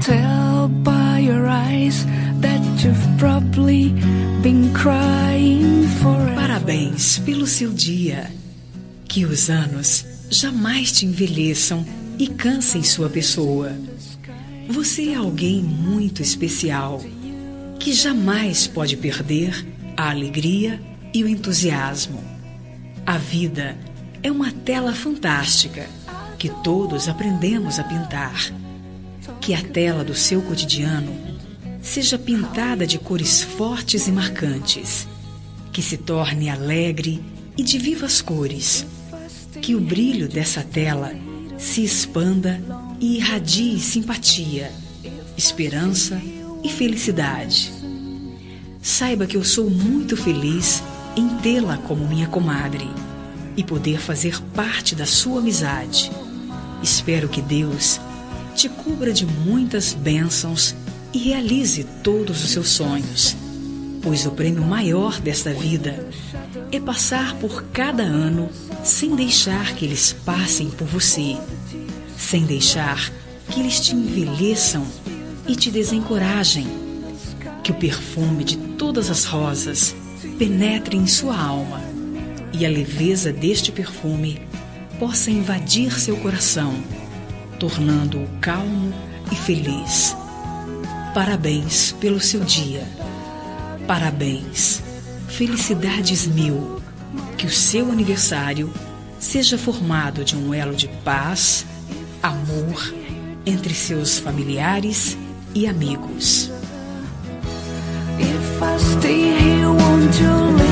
tell by your eyes that you've probably been crying forever. Parabéns pelo seu dia. Que os anos jamais te envelheçam e cansem sua pessoa. Você é alguém muito especial, que jamais pode perder a alegria e o entusiasmo. A vida é uma tela fantástica que todos aprendemos a pintar. Que a tela do seu cotidiano seja pintada de cores fortes e marcantes, que se torne alegre e de vivas cores. Que o brilho dessa tela se expanda e irradie simpatia, esperança e felicidade. Saiba que eu sou muito feliz em tê-la como minha comadre e poder fazer parte da sua amizade. Espero que Deus te cubra de muitas bênçãos e realize todos os seus sonhos, pois o prêmio maior desta vida é passar por cada ano sem deixar que eles passem por você, sem deixar que eles te envelheçam e te desencorajem. Que o perfume de todas as rosas penetre em sua alma e a leveza deste perfume possa invadir seu coração, tornando-o calmo e feliz. Parabéns pelo seu dia. Parabéns. Felicidades mil. Que o seu aniversário seja formado de um elo de paz, amor entre seus familiares e amigos. If I stay here, won't you